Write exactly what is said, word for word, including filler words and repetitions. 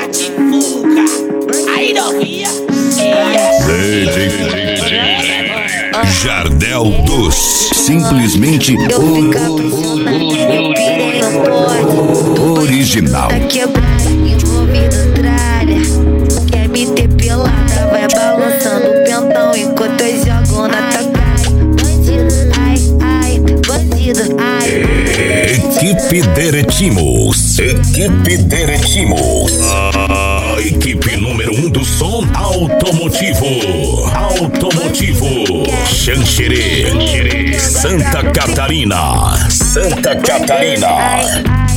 de fuga. Aí novinha. Jardel dos simplesmente Eu fica pensando, eu pirei no pode. original. Tá quebrado, envolvido tralha. Quer me ter pelada, vai balançando o pentão enquanto eu jogo na tua cara. Bandido, ai, ai, bandido, ai. Equipe Deretimos. Equipe Deretimos. A equipe número um do som automotivo. Automotivo. Xanxerê. Santa Catarina. Santa Catarina.